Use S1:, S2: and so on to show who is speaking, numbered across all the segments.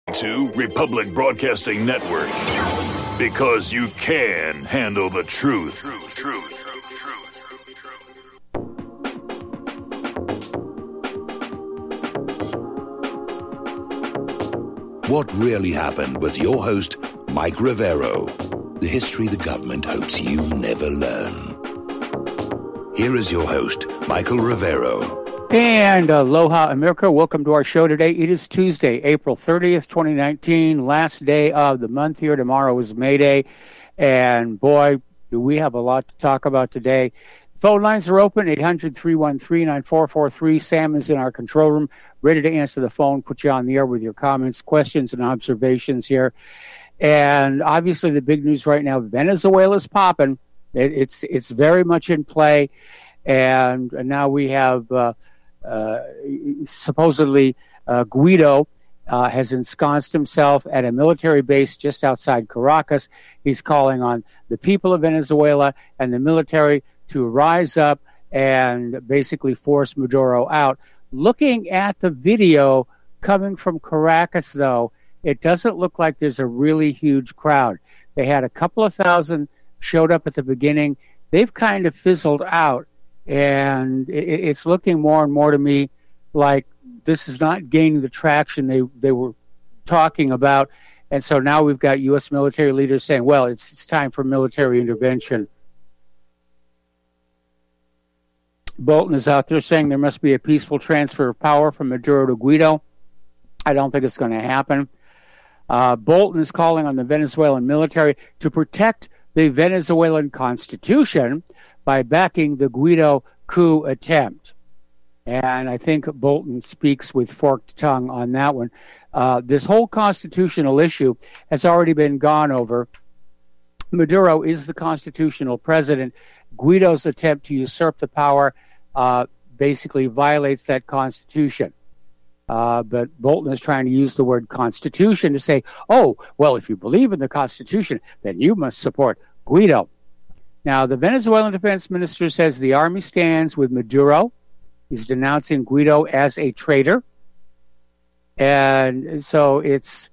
S1: To Republic Broadcasting Network, because you can handle the truth.
S2: What really happened with your host, Mike Rivero. The history the government hopes you never learn. Here is your host, Michael Rivero.
S3: And aloha, America. Welcome to our show today. It is Tuesday, April 30th, 2019, last day of the month here. Tomorrow is May Day. And boy, do we have a lot to talk about today. Phone lines are open, 800-313-9443. Sam is in our control room, ready to answer the phone, put you on the air with your comments, questions, and observations here. And obviously the big news right now, Venezuela's popping. It's very much in play. And now we have supposedly Guaido has ensconced himself at a military base just outside Caracas. He's calling on the people of Venezuela and the military to rise up and basically force Maduro out. Looking at the video coming from Caracas, though, it doesn't look like there's a really huge crowd. They had a couple of thousand showed up at the beginning. They've kind of fizzled out. And it's looking more and more to me like this is not gaining the traction they were talking about. And so now we've got U.S. military leaders saying, well, it's time for military intervention. Bolton is out there saying there must be a peaceful transfer of power from Maduro to Guaido. I don't think it's going to happen. Bolton is calling on the Venezuelan military to protect the Venezuelan Constitution by backing the Guaido coup attempt. And I think Bolton speaks with forked tongue on that one. This whole constitutional issue has already been gone over. Maduro is the constitutional president. Guaido's attempt to usurp the power basically violates that constitution. But Bolton is trying to use the word constitution to say, oh, well, if you believe in the constitution, then you must support Guaido. Now, the Venezuelan defense minister says the army stands with Maduro. He's denouncing Guaido as a traitor. And so it's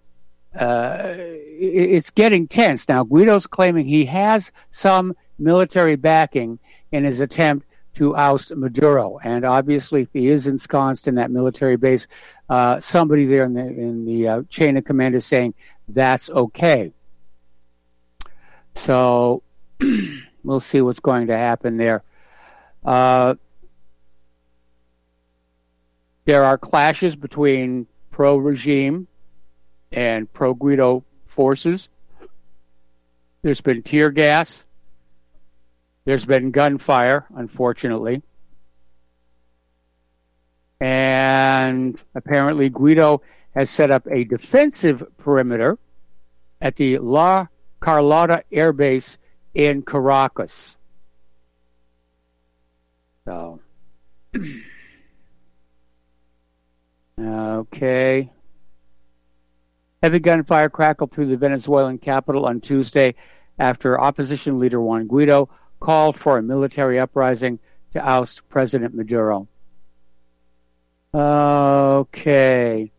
S3: getting tense. Now, Guaido's claiming he has some military backing in his attempt to oust Maduro. And obviously, if he is ensconced in that military base, somebody there in the chain of command is saying that's okay. So we'll see what's going to happen there. There are clashes between pro-regime and pro-Guaido forces. There's been tear gas. There's been gunfire, unfortunately. And apparently Guaido has set up a defensive perimeter at the La Carlota Air Base in Caracas. So, okay. Heavy gunfire crackled through the Venezuelan capital on Tuesday after opposition leader Juan Guaido called for a military uprising to oust President Maduro. Okay.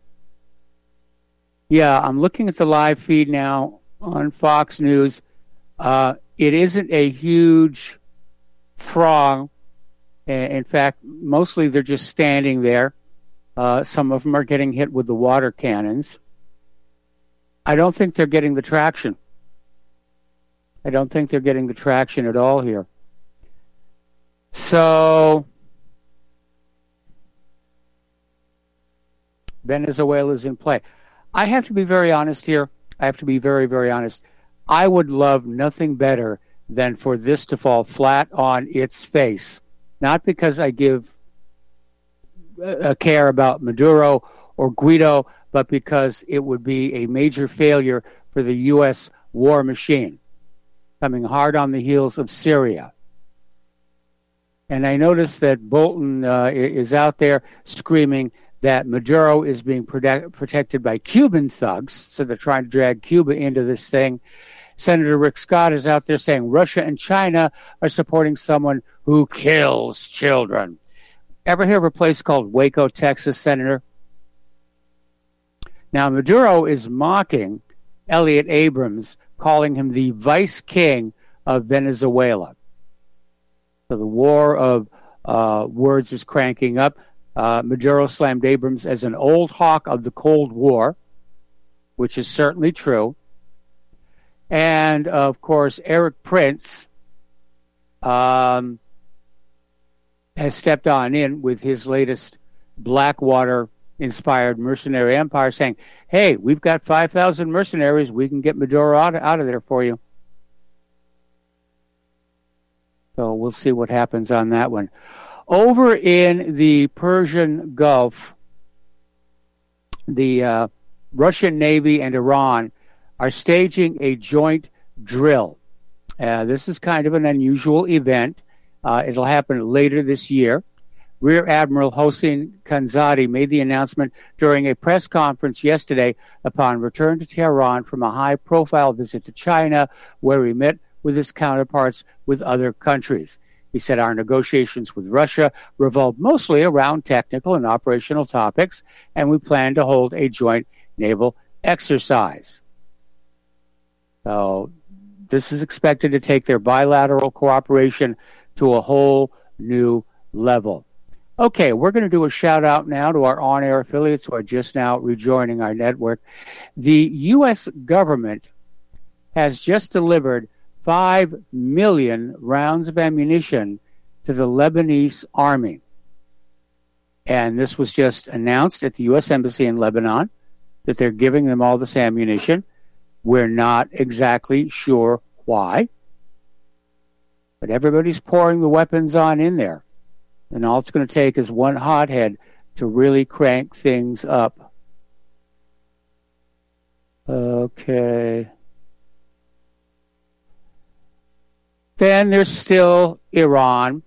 S3: Yeah, I'm looking at the live feed now on Fox News. It isn't a huge throng. In fact, mostly they're just standing there. Some of them are getting hit with the water cannons. I don't think they're getting the traction. I don't think they're getting the traction at all here. So, Venezuela's in play. I have to be very honest here. I have to be very, very honest. I would love nothing better than for this to fall flat on its face. Not because I give a care about Maduro or Guaido, but because it would be a major failure for the U.S. war machine, coming hard on the heels of Syria. And I noticed that Bolton is out there screaming that Maduro is being protected by Cuban thugs, so they're trying to drag Cuba into this thing. Senator Rick Scott is out there saying Russia and China are supporting someone who kills children. Ever hear of a place called Waco, Texas, Senator? Now, Maduro is mocking Elliot Abrams, calling him the vice king of Venezuela. So the war of words is cranking up. Maduro slammed Abrams as an old hawk of the Cold War, which is certainly true. And, of course, Eric Prince has stepped on in with his latest Blackwater-inspired mercenary empire, saying, hey, we've got 5,000 mercenaries. We can get Maduro out of there for you. So we'll see what happens on that one. Over in the Persian Gulf, the Russian Navy and Iran are staging a joint drill. This is kind of an unusual event. It'll happen later this year. Rear Admiral Hossein Khanzadi made the announcement during a press conference yesterday upon return to Tehran from a high-profile visit to China, where he met with his counterparts with other countries. He said our negotiations with Russia revolve mostly around technical and operational topics, and we plan to hold a joint naval exercise. So this is expected to take their bilateral cooperation to a whole new level. Okay, we're going to do a shout-out now to our on-air affiliates who are just now rejoining our network. The U.S. government has just delivered 5 million rounds of ammunition to the Lebanese army. And this was just announced at the U.S. Embassy in Lebanon, that they're giving them all this ammunition. We're not exactly sure why, but everybody's pouring the weapons on in there. And all it's going to take is one hothead to really crank things up. Okay. Then there's still Iran.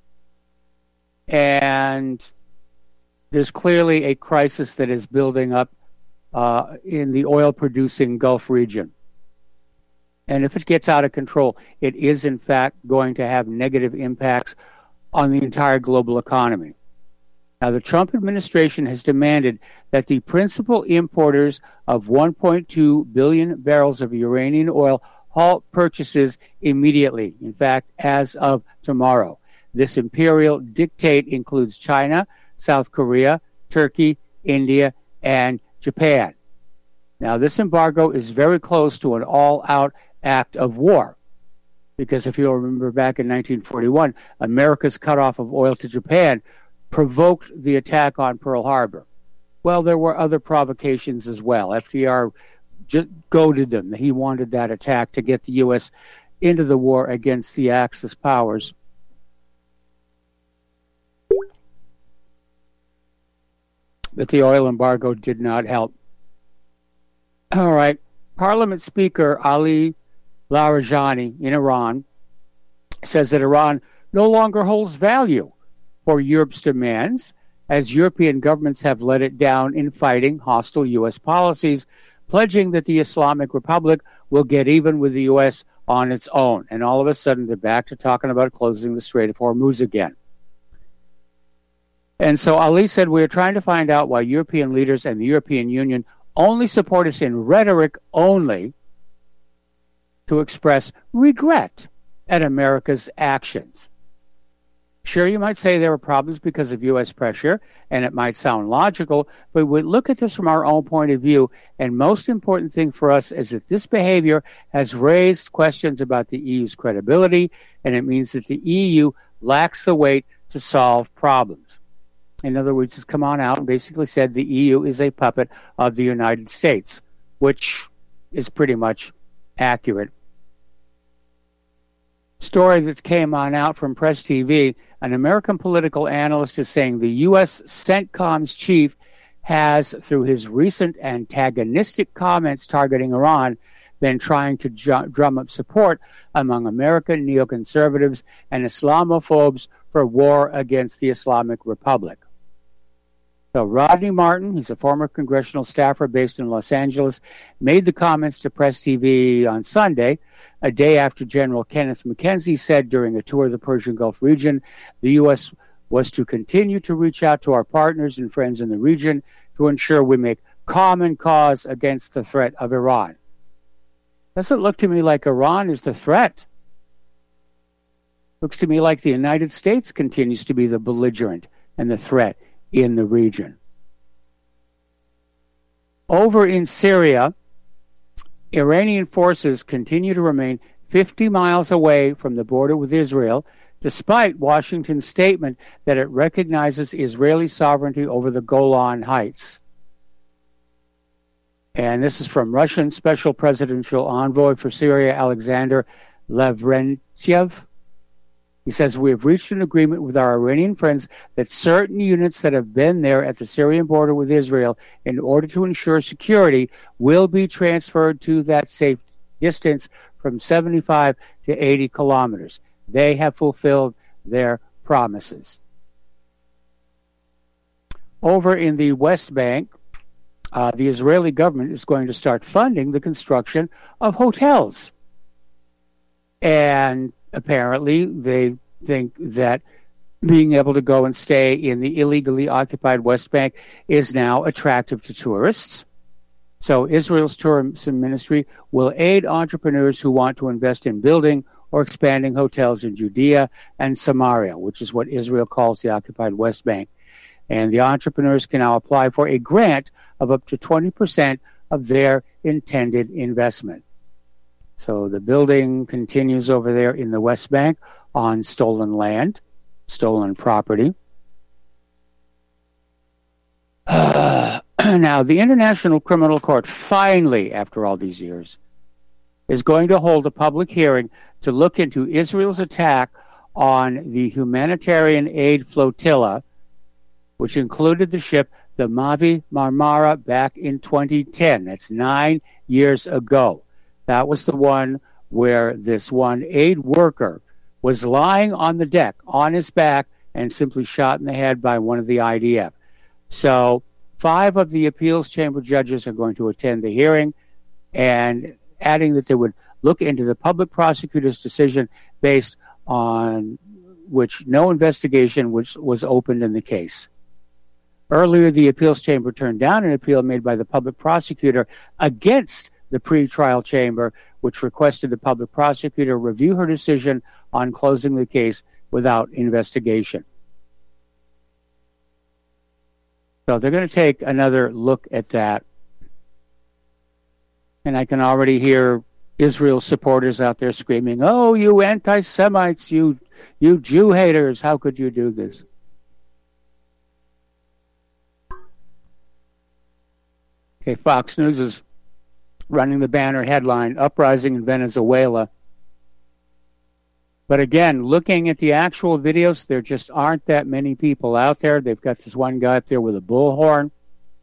S3: And there's clearly a crisis that is building up in the oil-producing Gulf region. And if it gets out of control, it is, in fact, going to have negative impacts on the entire global economy. Now, the Trump administration has demanded that the principal importers of 1.2 billion barrels of Iranian oil halt purchases immediately, in fact, as of tomorrow. This imperial dictate includes China, South Korea, Turkey, India, and Japan. Now, this embargo is very close to an all-out act of war. Because if you'll remember back in 1941, America's cutoff of oil to Japan provoked the attack on Pearl Harbor. Well, there were other provocations as well. FDR just goaded them. He wanted that attack to get the U.S. into the war against the Axis powers. But the oil embargo did not help. All right. Parliament Speaker Ali Larijani in Iran says that Iran no longer holds value for Europe's demands, as European governments have let it down in fighting hostile U.S. policies, pledging that the Islamic Republic will get even with the U.S. on its own. And all of a sudden, they're back to talking about closing the Strait of Hormuz again. And so Ali said, we are trying to find out why European leaders and the European Union only support us in rhetoric only, to express regret at America's actions. Sure, you might say there were problems because of U.S. pressure, and it might sound logical, but we look at this from our own point of view, and most important thing for us is that this behavior has raised questions about the EU's credibility, and it means that the EU lacks the weight to solve problems. In other words, it's come on out and basically said the EU is a puppet of the United States, which is pretty much accurate. Story that came on out from Press TV, an American political analyst is saying the U.S. CENTCOM's chief has, through his recent antagonistic comments targeting Iran, been trying to drum up support among American neoconservatives and Islamophobes for war against the Islamic Republic. So Rodney Martin, he's a former congressional staffer based in Los Angeles, made the comments to Press TV on Sunday, a day after General Kenneth McKenzie said during a tour of the Persian Gulf region, the U.S. was to continue to reach out to our partners and friends in the region to ensure we make common cause against the threat of Iran. Doesn't look to me like Iran is the threat. Looks to me like the United States continues to be the belligerent and the threat in the region. Over in Syria, Iranian forces continue to remain 50 miles away from the border with Israel, despite Washington's statement that it recognizes Israeli sovereignty over the Golan Heights. And this is from Russian Special Presidential Envoy for Syria, Alexander Lavrentiev. He says, we have reached an agreement with our Iranian friends that certain units that have been there at the Syrian border with Israel in order to ensure security will be transferred to that safe distance from 75 to 80 kilometers. They have fulfilled their promises. Over in the West Bank, the Israeli government is going to start funding the construction of hotels. And apparently, they think that being able to go and stay in the illegally occupied West Bank is now attractive to tourists. So Israel's tourism ministry will aid entrepreneurs who want to invest in building or expanding hotels in Judea and Samaria, which is what Israel calls the occupied West Bank. And the entrepreneurs can now apply for a grant of up to 20% of their intended investment. So the building continues over there in the West Bank on stolen land, stolen property. Now, the International Criminal Court finally, after all these years, is going to hold a public hearing to look into Israel's attack on the humanitarian aid flotilla, which included the ship the Mavi Marmara back in 2010. That's 9 years ago. That was the one where this one aid worker was lying on the deck, on his back, and simply shot in the head by one of the IDF. So 5 of the appeals chamber judges are going to attend the hearing, and adding that they would look into the public prosecutor's decision based on which no investigation was opened in the case. Earlier, the appeals chamber turned down an appeal made by the public prosecutor against the pretrial chamber, which requested the public prosecutor review her decision on closing the case without investigation. So they're going to take another look at that. And I can already hear Israel supporters out there screaming, "Oh, you anti-Semites, you Jew haters, how could you do this?" Okay, Fox News is running the banner headline, "Uprising in Venezuela." But again, looking at the actual videos, there just aren't that many people out there. They've got this one guy up there with a bullhorn.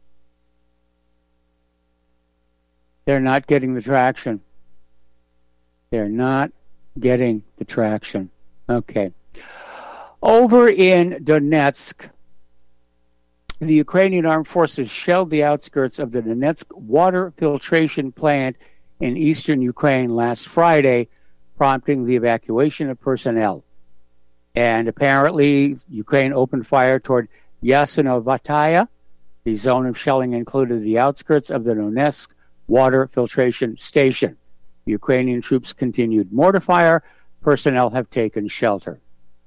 S3: They're not getting the traction. They're not getting the traction. Okay. Over in Donetsk, the Ukrainian armed forces shelled the outskirts of the Donetsk water filtration plant in eastern Ukraine last Friday, prompting the evacuation of personnel. And apparently, Ukraine opened fire toward Yasinovataya. The zone of shelling included the outskirts of the Donetsk water filtration station. The Ukrainian troops continued mortar fire. Personnel have taken shelter.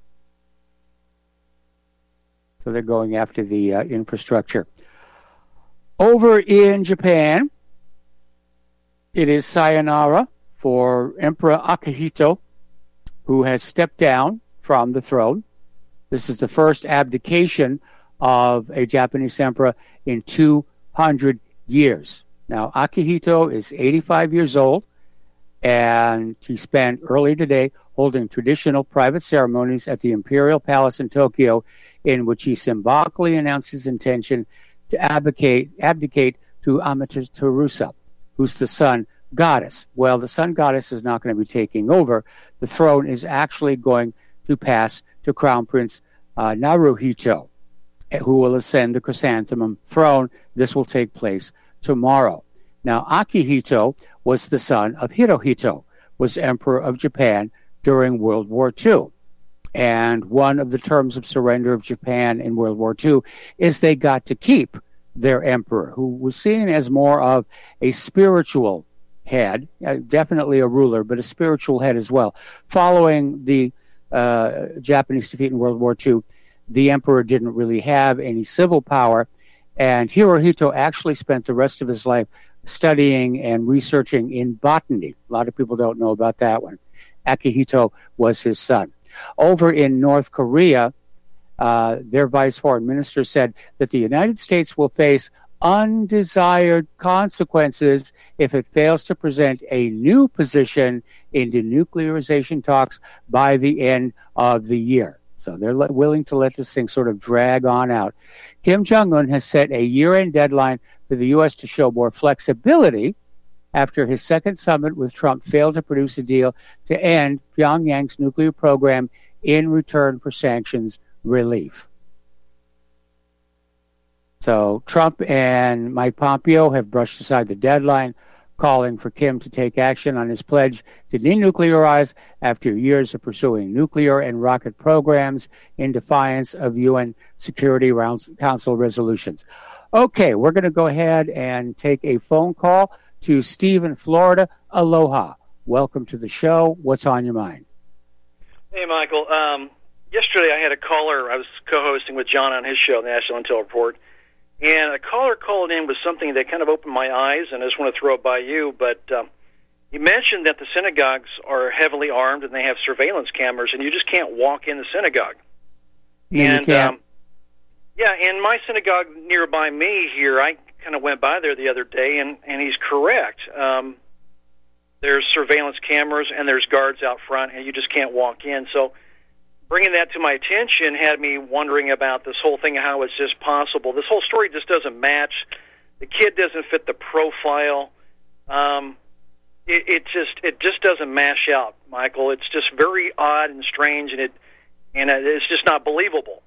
S3: So they're going after the infrastructure. Over in Japan, it is sayonara for Emperor Akihito, who has stepped down from the throne. This is the first abdication of a Japanese emperor in 200 years. Now, Akihito is 85 years old, and he spent earlier today holding traditional private ceremonies at the Imperial Palace in Tokyo, in which he symbolically announced his intention to abdicate to Amaterasu, who's the sun goddess. Well, the sun goddess is not going to be taking over. The throne is actually going to pass to Crown Prince Naruhito, who will ascend the chrysanthemum throne. This will take place tomorrow. Now, Akihito was the son of Hirohito, was emperor of Japan during World War II. And one of the terms of surrender of Japan in World War II is they got to keep their emperor, who was seen as more of a spiritual head, definitely a ruler, but a spiritual head as well. Following the Japanese defeat in World War II, the emperor didn't really have any civil power, and Hirohito actually spent the rest of his life studying and researching in botany. A lot of people don't know about that one. Akihito was his son. Over in North Korea, their vice foreign minister said that the United States will face undesired consequences if it fails to present a new position in denuclearization talks by the end of the year. So they're willing to let this thing sort of drag on out. Kim Jong-un has set a year-end deadline for the U.S. to show more flexibility after his second summit with Trump failed to produce a deal to end Pyongyang's nuclear program in return for sanctions relief. So Trump and Mike Pompeo have brushed aside the deadline, calling for Kim to take action on his pledge to denuclearize after years of pursuing nuclear and rocket programs in defiance of UN Security Council resolutions. Okay, we're going to go ahead and take a phone call to Steve in Florida. Aloha. Welcome to the show. What's on your mind?
S4: Hey, Michael. Yesterday I had a caller. I was co-hosting with John on his show, the National Intel Report, and a caller called in with something that kind of opened my eyes, and I just want to throw it by you. But you mentioned that the synagogues are heavily armed and they have surveillance cameras, and you just can't walk in the synagogue.
S3: Yeah, you can't.
S4: Yeah, and my synagogue nearby me here, I kind of went by there the other day, and he's correct. There's surveillance cameras and there's guards out front, and you just can't walk in. So bringing that to my attention had me wondering about this whole thing, how it's just possible. This whole story just doesn't match. The kid doesn't fit the profile. It just doesn't mash out, Michael. It's just very odd and strange, and it's just not believable.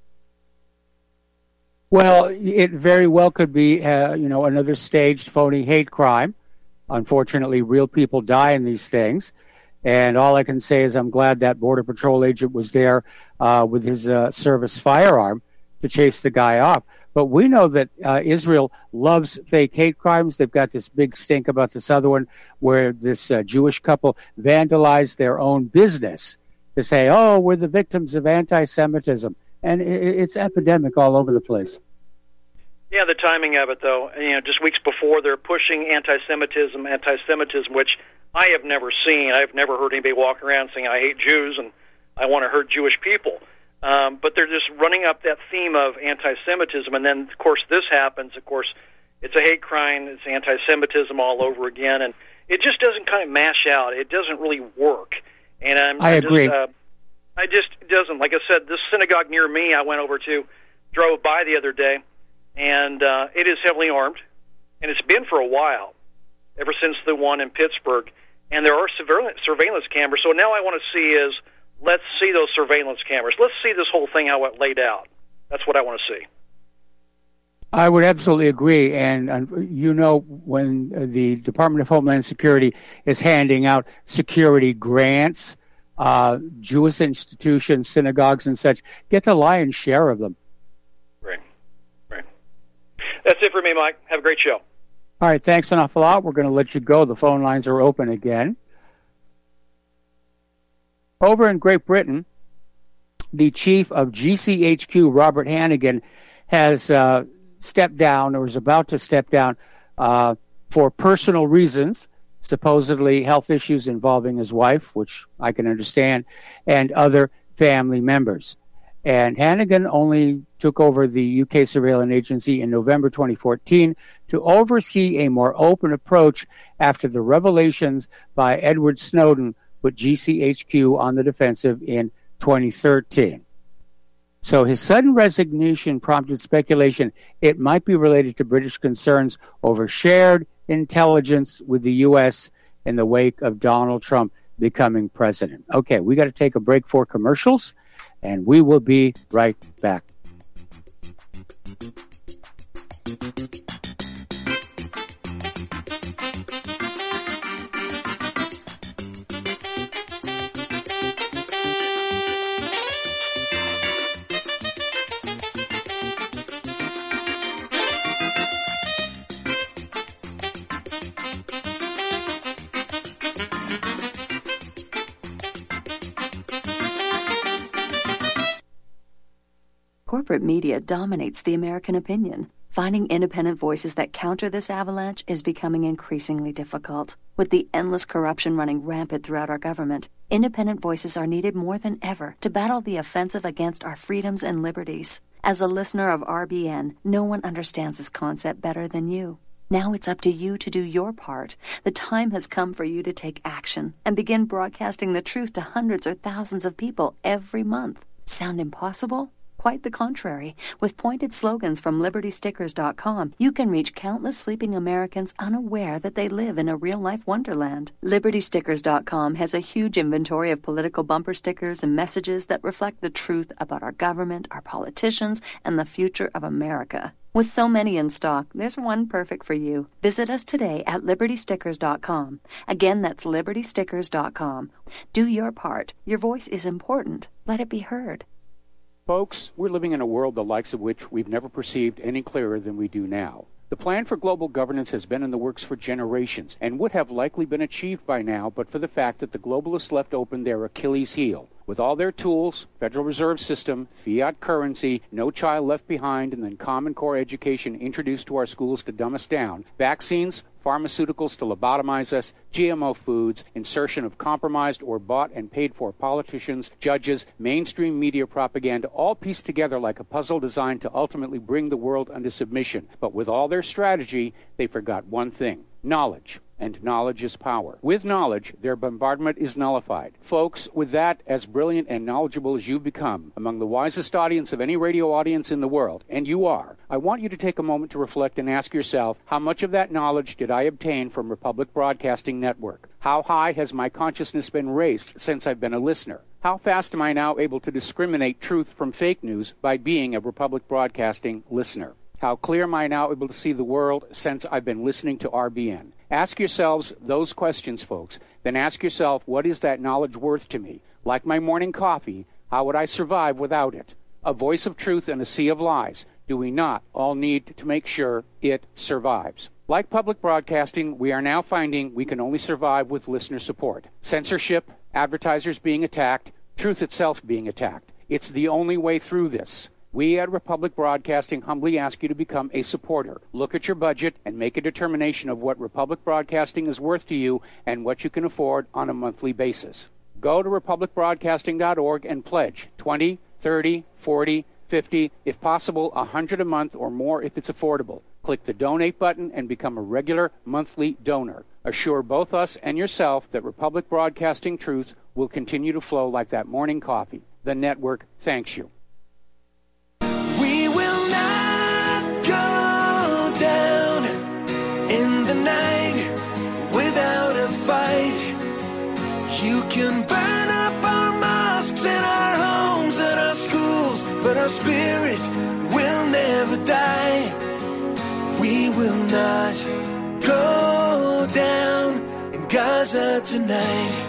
S3: Well, it very well could be, another staged phony hate crime. Unfortunately, real people die in these things. And all I can say is I'm glad that Border Patrol agent was there with his service firearm to chase the guy off. But we know that Israel loves fake hate crimes. They've got this big stink about this other one where this Jewish couple vandalized their own business to say, oh, we're the victims of anti-Semitism. And it's epidemic all over the place.
S4: Yeah, the timing of it, though. Just weeks before, they're pushing anti-Semitism, which I have never seen. I've never heard anybody walk around saying, I hate Jews and I want to hurt Jewish people. But they're just running up that theme of anti-Semitism. And then, of course, this happens. Of course, it's a hate crime. It's anti-Semitism all over again. And it just doesn't kind of mash out. It doesn't really work. And
S3: I agree.
S4: I just doesn't. Like I said, this synagogue near me I went over to, drove by the other day, and it is heavily armed, and it's been for a while, ever since the one in Pittsburgh. And there are surveillance cameras. So now I want to see is, let's see those surveillance cameras. Let's see this whole thing, how it laid out. That's what I want to see.
S3: I would absolutely agree. And when the Department of Homeland Security is handing out security grants, Jewish institutions, synagogues, and such get the lion's share of them.
S4: Right. That's it for me, Mike. Have a great show.
S3: All right, thanks an awful lot. We're going to let you go. The phone lines are open again. Over in Great Britain, the chief of GCHQ, Robert Hannigan, has stepped down or is about to step down for personal reasons, supposedly health issues involving his wife, which I can understand, and other family members. And Hannigan only took over the UK surveillance agency in November 2014 to oversee a more open approach after the revelations by Edward Snowden put GCHQ on the defensive in 2013. So his sudden resignation prompted speculation it might be related to British concerns over shared intelligence with the U.S. in the wake of Donald Trump becoming president. Okay, we got to take a break for commercials, and we will be right back.
S5: Corporate media dominates the American opinion. Finding independent voices that counter this avalanche is becoming increasingly difficult. With the endless corruption running rampant throughout our government, independent voices are needed more than ever to battle the offensive against our freedoms and liberties. As a listener of RBN, no one understands this concept better than you. Now it's up to you to do your part. The time has come for you to take action and begin broadcasting the truth to hundreds or thousands of people every month. Sound impossible? Quite the contrary. With pointed slogans from LibertyStickers.com, you can reach countless sleeping Americans unaware that they live in a real-life wonderland. LibertyStickers.com has a huge inventory of political bumper stickers and messages that reflect the truth about our government, our politicians, and the future of America. With so many in stock, there's one perfect for you. Visit us today at LibertyStickers.com. Again, that's LibertyStickers.com. Do your part. Your voice is important. Let it be heard.
S3: Folks, we're living in a world the likes of which we've never perceived any clearer than we do now. The plan for global governance has been in the works for generations and would have likely been achieved by now but for the fact that the globalists left open their Achilles heel. With all their tools, Federal Reserve System, fiat currency, no child left behind, and then Common Core education introduced to our schools to dumb us down, vaccines, pharmaceuticals to lobotomize us, GMO foods, insertion of compromised or bought and paid for politicians, judges, mainstream media propaganda, all pieced together like a puzzle designed to ultimately bring the world under submission. But with all their strategy, they forgot one thing: knowledge. And knowledge is power. With knowledge, their bombardment is nullified. Folks, with that, as brilliant and knowledgeable as you've become, among the wisest audience of any radio audience in the world, and you are, I want you to take a moment to reflect and ask yourself, how much of that knowledge did I obtain from Republic Broadcasting Network? How high has my consciousness been raised since I've been a listener? How fast am I now able to discriminate truth from fake news by being a Republic Broadcasting listener? How clear am I now able to see the world since I've been listening to RBN? Ask yourselves those questions, folks. Then ask yourself, what is that knowledge worth to me? Like my morning coffee, how would I survive without it? A voice of truth in a sea of lies. Do we not all need to make sure it survives? Like public broadcasting, we are now finding we can only survive with listener support. Censorship, advertisers being attacked, truth itself being attacked. It's the only way through this. We at Republic Broadcasting humbly ask you to become a supporter. Look at your budget and make a determination of what Republic Broadcasting is worth to you and what you can afford on a monthly basis. Go to republicbroadcasting.org and pledge $20, $30, $40, $50, if possible, $100 a month or more if it's affordable. Click the donate button and become a regular monthly donor. Assure both us and yourself that Republic Broadcasting truth will continue to flow like that morning coffee. The network thanks you.
S6: We will not go down in the night without a fight. You can burn up our mosques and our homes and our schools, but our spirit will never die. We will not go down in Gaza tonight.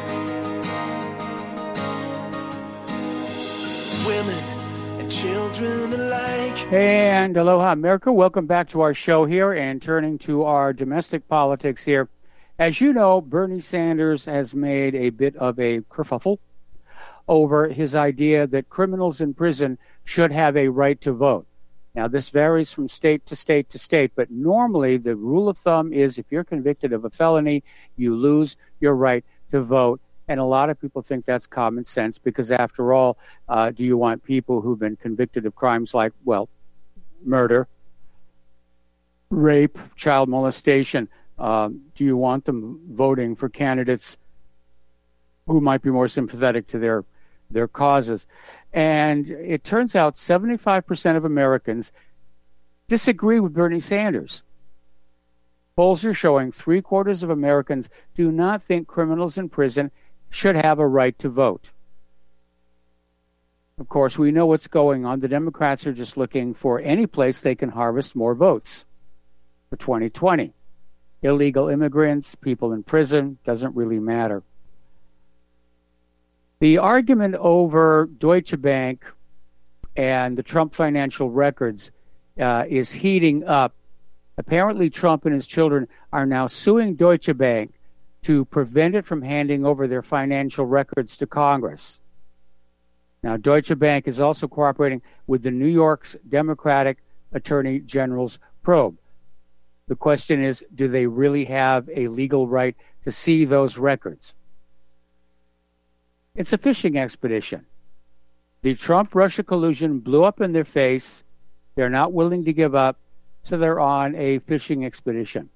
S6: Women and children alike.
S3: And aloha, America. Welcome back to our show here and turning to our domestic politics here. As you know, Bernie Sanders has made a bit of a kerfuffle over his idea that criminals in prison should have a right to vote. Now, this varies from state to state to state, but normally the rule of thumb is if you're convicted of a felony, you lose your right to vote. And a lot of people think that's common sense because, after all, do you want people who've been convicted of crimes like, well, murder, rape, child molestation, do you want them voting for candidates who might be more sympathetic to their causes? And it turns out 75% of Americans disagree with Bernie Sanders. Polls are showing 3/4 of Americans do not think criminals in prison should have a right to vote. Of course, we know what's going on. The Democrats are just looking for any place they can harvest more votes for 2020. Illegal immigrants, people in prison, doesn't really matter. The argument over Deutsche Bank and the Trump financial records is heating up. Apparently, Trump and his children are now suing Deutsche Bank to prevent it from handing over their financial records to Congress. Now, Deutsche Bank is also cooperating with the New York's Democratic Attorney General's probe. The question is, do they really have a legal right to see those records? It's a fishing expedition. The Trump-Russia collusion blew up in their face. They're not willing to give up, so they're on a fishing expedition.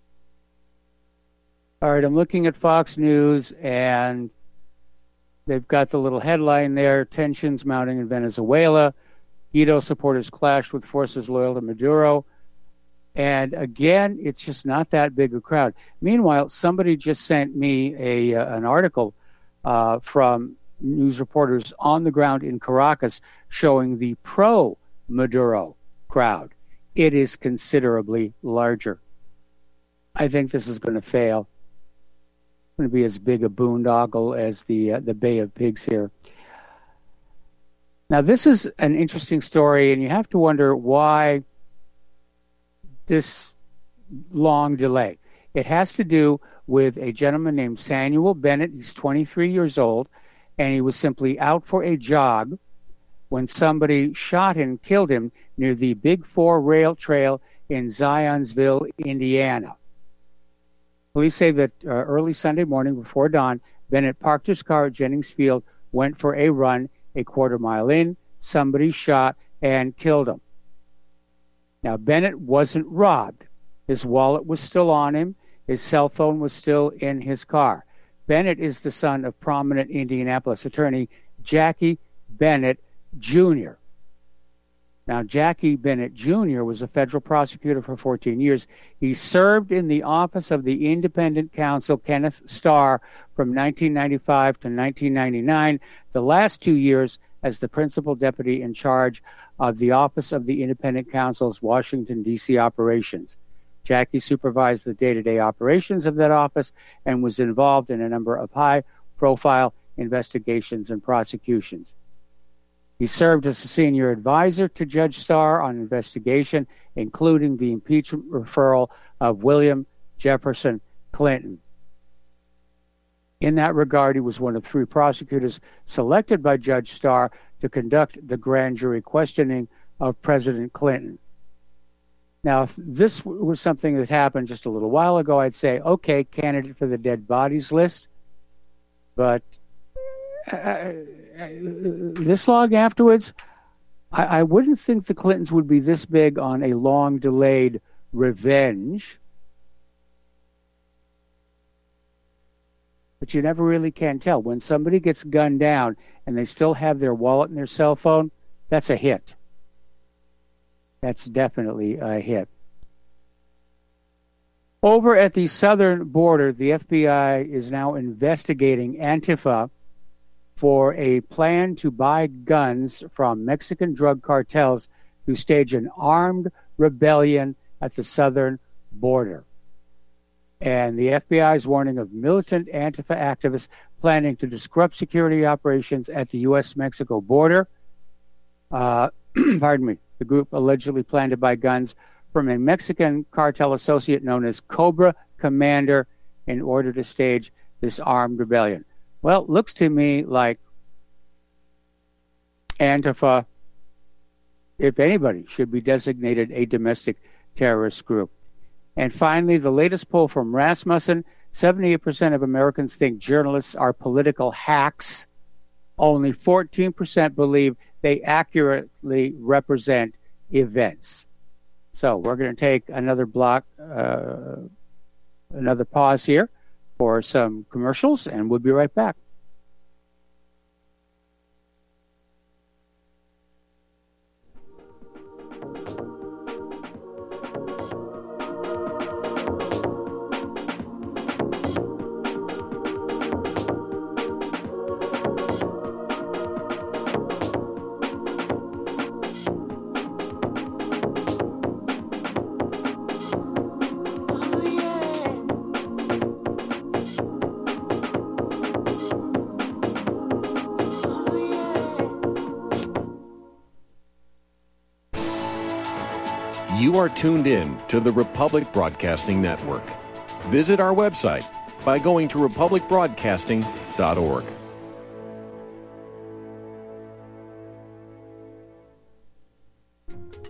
S3: All right, I'm looking at Fox News, and they've got the little headline there, tensions mounting in Venezuela. Guaido supporters clash with forces loyal to Maduro. And again, it's just not that big a crowd. Meanwhile, somebody just sent me an article from news reporters on the ground in Caracas showing the pro-Maduro crowd. It is considerably larger. I think this is going to fail. It's going to be as big a boondoggle as the Bay of Pigs here. Now, this is an interesting story, and you have to wonder why this long delay. It has to do with a gentleman named Samuel Bennett. He's 23 years old, and he was simply out for a jog when somebody shot and killed him near the Big 4 rail trail in Zionsville, Indiana. Police say that early Sunday morning before dawn, Bennett parked his car at Jennings Field, went for a run. A quarter mile in, somebody shot and killed him. Now, Bennett wasn't robbed. His wallet was still on him. His cell phone was still in his car. Bennett is the son of prominent Indianapolis attorney Jackie Bennett Jr. Now, Jackie Bennett Jr. was a federal prosecutor for 14 years. He served in the office of the independent counsel Kenneth Starr from 1995 to 1999, the last 2 years as the principal deputy in charge of the Office of the Independent Counsel's Washington, D.C. operations. Jackie supervised the day-to-day operations of that office and was involved in a number of high-profile investigations and prosecutions. He served as a senior advisor to Judge Starr on investigation, including the impeachment referral of William Jefferson Clinton. In that regard, he was one of 3 prosecutors selected by Judge Starr to conduct the grand jury questioning of President Clinton. Now, if this was something that happened just a little while ago, I'd say, okay, candidate for the dead bodies list. But this long afterwards, I wouldn't think the Clintons would be this big on a long-delayed revenge. But you never really can tell. When somebody gets gunned down and they still have their wallet and their cell phone, that's a hit. That's definitely a hit. Over at the southern border, the FBI is now investigating Antifa for a plan to buy guns from Mexican drug cartels who stage an armed rebellion at the southern border. And the FBI's warning of militant Antifa activists planning to disrupt security operations at the U.S.-Mexico border. Pardon me. The group allegedly planned to buy guns from a Mexican cartel associate known as Cobra Commander in order to stage this armed rebellion. Well, it looks to me like Antifa, if anybody, should be designated a domestic terrorist group. And finally, the latest poll from Rasmussen, 78% of Americans think journalists are political hacks. Only 14% believe they accurately represent events. So we're going to take another pause here for some commercials, and we'll be right back.
S7: You are tuned in to the Republic Broadcasting Network. Visit our website by going to republicbroadcasting.org.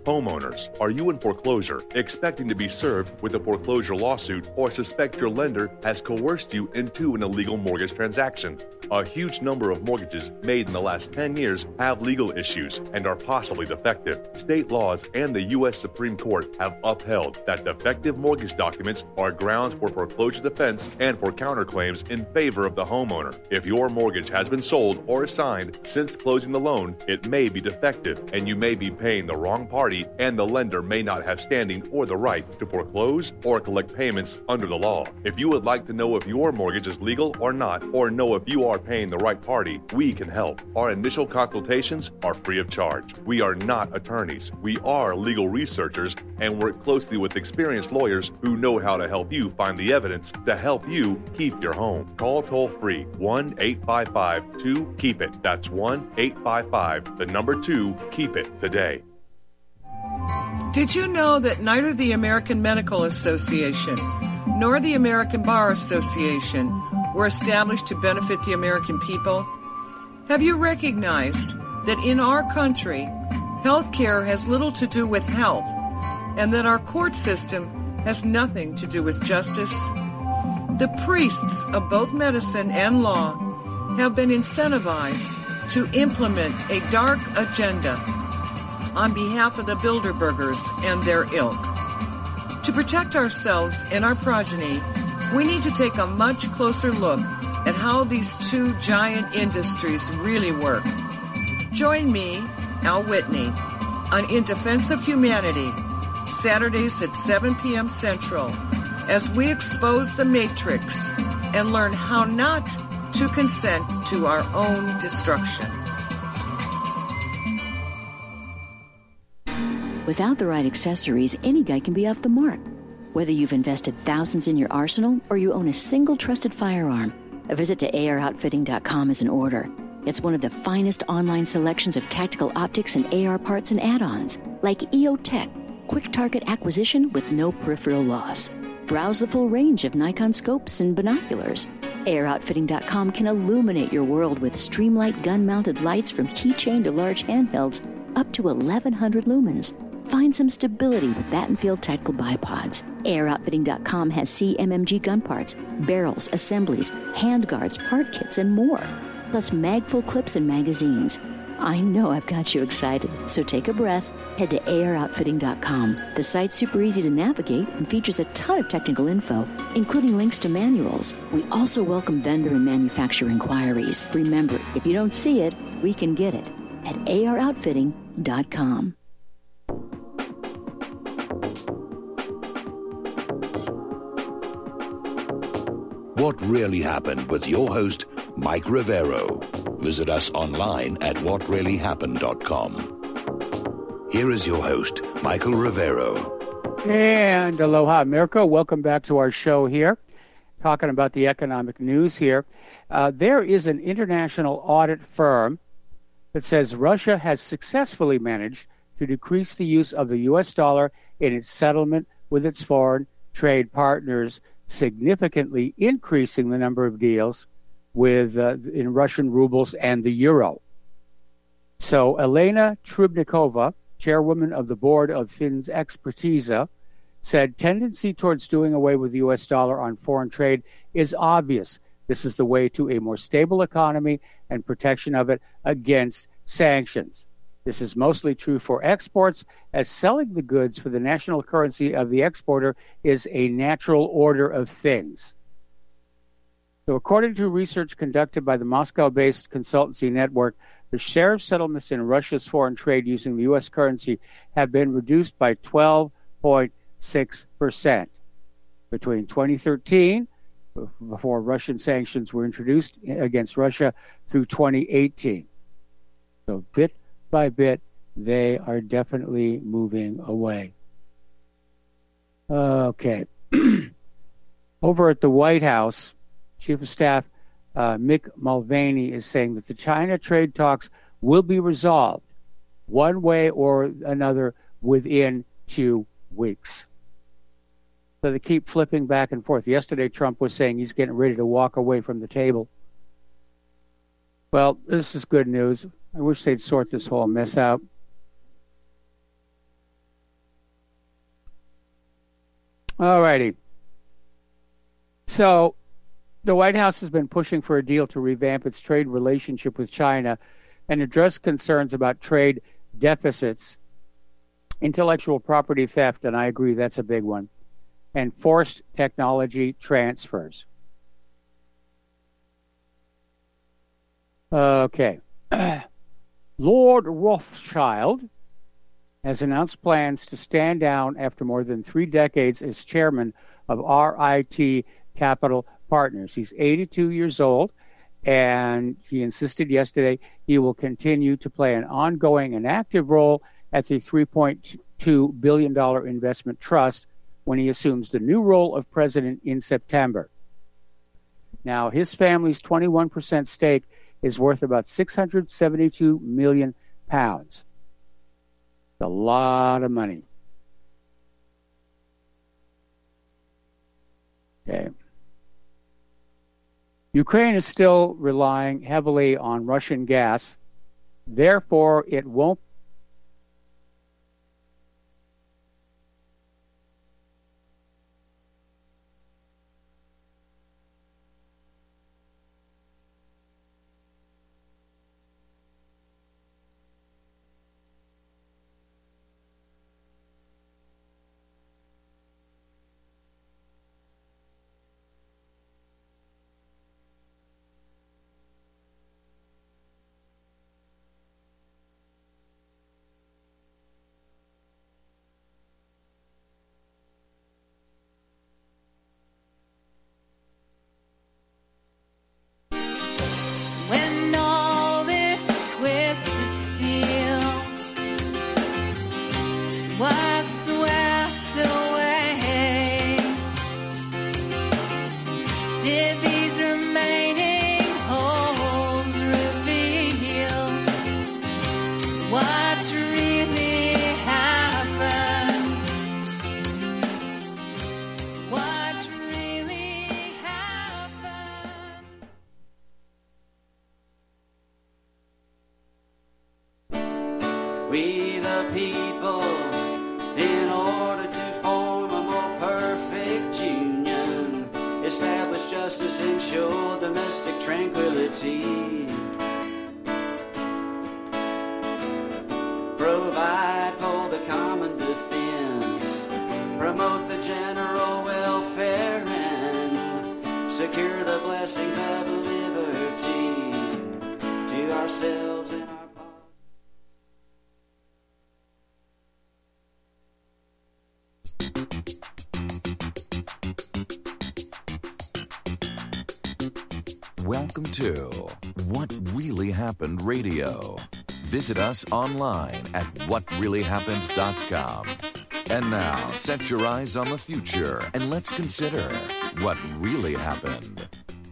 S8: Homeowners, are you in foreclosure, expecting to be served with a foreclosure lawsuit, or suspect your lender has coerced you into an illegal mortgage transaction? A huge number of mortgages made in the last 10 years have legal issues and are possibly defective. State laws and the U.S. Supreme Court have upheld that defective mortgage documents are grounds for foreclosure defense and for counterclaims in favor of the homeowner. If your mortgage has been sold or assigned since closing the loan, it may be defective and you may be paying the wrong party, and the lender may not have standing or the right to foreclose or collect payments under the law. If you would like to know if your mortgage is legal or not, or know if you are paying the right party, we can help. Our initial consultations are free of charge. We are not attorneys. We are legal researchers and work closely with experienced lawyers who know how to help you find the evidence to help you keep your home. Call toll-free 1-855-2-KEEP-IT. That's 1-855-2-KEEP-IT today.
S9: Did you know that neither the American Medical Association nor the American Bar Association were established to benefit the American people? Have you recognized that in our country, health care has little to do with health, and that our court system has nothing to do with justice? The priests of both medicine and law have been incentivized to implement a dark agenda on behalf of the Bilderbergers and their ilk. To protect ourselves and our progeny, we need to take a much closer look at how these two giant industries really work. Join me, Al Whitney, on In Defense of Humanity, Saturdays at 7 p.m. Central, as we expose the Matrix and learn how not to consent to our own destruction.
S10: Without the right accessories, any guy can be off the mark. Whether you've invested thousands in your arsenal or you own a single trusted firearm, a visit to AROutfitting.com is in order. It's one of the finest online selections of tactical optics and AR parts and add-ons, like EOTech, quick target acquisition with no peripheral loss. Browse the full range of Nikon scopes and binoculars. AROutfitting.com can illuminate your world with Streamlight gun-mounted lights from keychain to large handhelds up to 1,100 lumens. Find some stability with Battenfield Tactical Bipods. AROutfitting.com has CMMG gun parts, barrels, assemblies, handguards, part kits, and more. Plus mag-full clips and magazines. I know I've got you excited, so take a breath. Head to AROutfitting.com. The site's super easy to navigate and features a ton of technical info, including links to manuals. We also welcome vendor and manufacturer inquiries. Remember, if you don't see it, we can get it at AROutfitting.com.
S2: What Really Happened with your host, Mike Rivero. Visit us online at whatreallyhappened.com. Here is your host, Michael Rivero.
S3: And aloha, America. Welcome back to our show here, talking about the economic news here. There is an international audit firm that says Russia has successfully managed to decrease the use of the U.S. dollar in its settlement with its foreign trade partners, significantly increasing the number of deals with in Russian rubles and the euro. So Elena Trubnikova, chairwoman of the board of Finexpertise, said tendency towards doing away with the U.S. dollar on foreign trade is obvious. This is the way to a more stable economy and protection of it against sanctions. This is mostly true for exports, as selling the goods for the national currency of the exporter is a natural order of things. So according to research conducted by the Moscow-based consultancy network, the share of settlements in Russia's foreign trade using the U.S. currency have been reduced by 12.6% between 2013, before Russian sanctions were introduced against Russia, through 2018. So bit by bit, they are definitely moving away. Okay. Over at the White House, Chief of Staff Mick Mulvaney is saying that the China trade talks will be resolved one way or another within 2 weeks. So they keep flipping back and forth. Yesterday, Trump was saying he's getting ready to walk away from the table. Well, this is good news. I wish they'd sort this whole mess out. All righty. So the White House has been pushing for a deal to revamp its trade relationship with China and address concerns about trade deficits, intellectual property theft, and I agree that's a big one, and forced technology transfers. Okay. Lord Rothschild has announced plans to stand down after more than 3 decades as chairman of RIT Capital Partners. He's 82 years old, and he insisted yesterday he will continue to play an ongoing and active role at the $3.2 billion investment trust when he assumes the new role of president in September. Now, his family's 21% stake is worth about £672 million. A lot of money. Okay. Ukraine is still relying heavily on Russian gas. Therefore, it won't
S11: when all this twisted steel was swept away, did these remaining holes reveal what really happened? What really happened?
S12: We the people, in order to form a more perfect union, establish justice, ensure domestic tranquility, provide for the common defense, promote the general welfare, and secure the blessings of liberty to ourselves and our
S13: Welcome to What Really Happened Radio. Visit us online at whatreallyhappened.com. And now, set your eyes on the future and let's consider what really happened.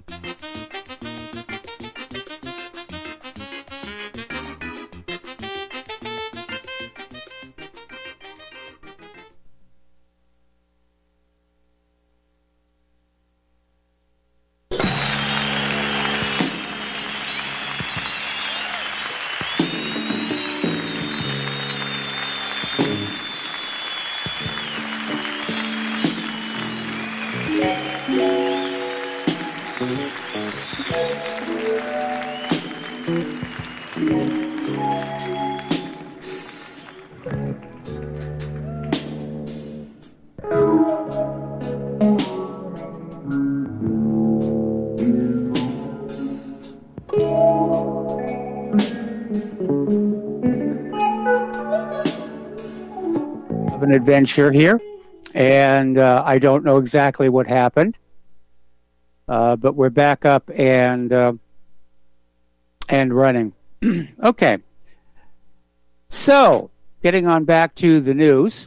S3: An adventure here, and I don't know exactly what happened, but we're back up and running. Okay, so getting on back to the news,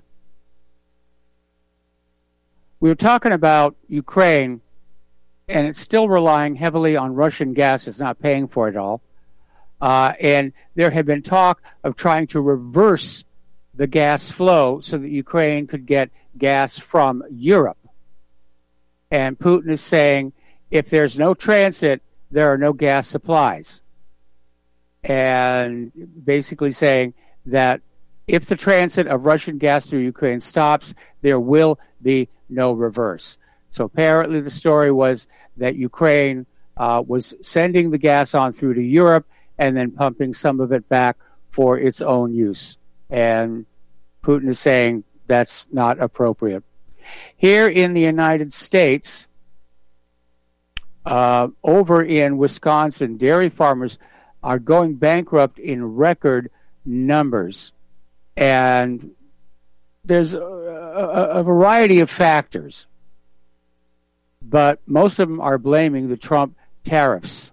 S3: we were talking about Ukraine, and it's still relying heavily on Russian gas. It's not paying for it all, and there had been talk of trying to reverse the gas flow so that Ukraine could get gas from Europe. And Putin is saying, if there's no transit, there are no gas supplies. And basically saying that if the transit of Russian gas through Ukraine stops, there will be no reverse. So apparently the story was that Ukraine was sending the gas on through to Europe and then pumping some of it back for its own use. And Putin is saying that's not appropriate. Here in the United States, over in Wisconsin, dairy farmers are going bankrupt in record numbers. And there's a variety of factors, but most of them are blaming the Trump tariffs.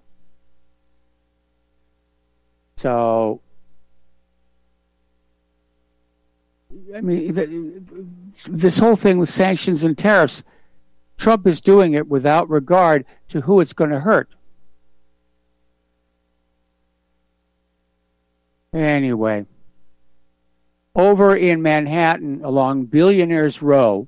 S3: So, I mean, this whole thing with sanctions and tariffs, Trump is doing it without regard to who it's going to hurt. Anyway, over in Manhattan along Billionaires Row,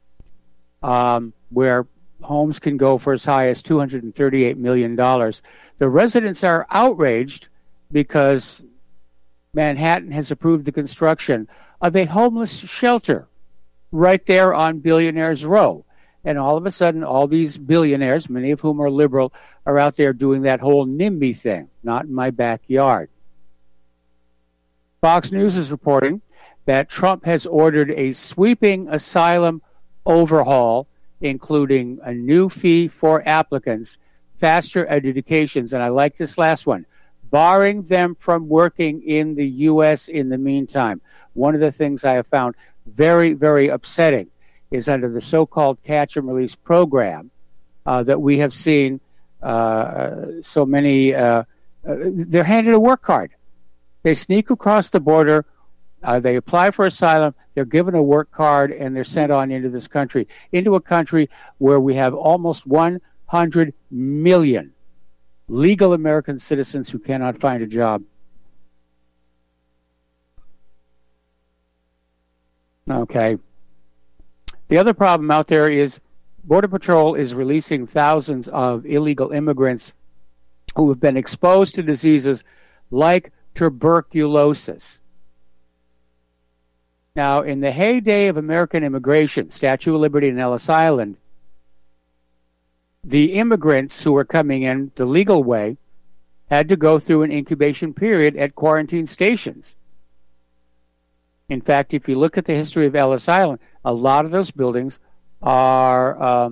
S3: where homes can go for as high as $238 million, the residents are outraged because Manhattan has approved the construction of a homeless shelter right there on Billionaires Row. And all of a sudden, all these billionaires, many of whom are liberal, are out there doing that whole NIMBY thing, not in my backyard. Fox News is reporting that Trump has ordered a sweeping asylum overhaul, including a new fee for applicants, faster adjudications, and I like this last one, barring them from working in the U.S. in the meantime. One of the things I have found very, very upsetting is under the so-called catch and release program that we have seen so many, they're handed a work card. They sneak across the border, they apply for asylum, they're given a work card, and they're sent on into this country, into a country where we have almost 100 million legal American citizens who cannot find a job. Okay. The other problem out there is Border Patrol is releasing thousands of illegal immigrants who have been exposed to diseases like tuberculosis. Now, in the heyday of American immigration, Statue of Liberty and Ellis Island, the immigrants who were coming in the legal way had to go through an incubation period at quarantine stations. In fact, if you look at the history of Ellis Island, a lot of those buildings are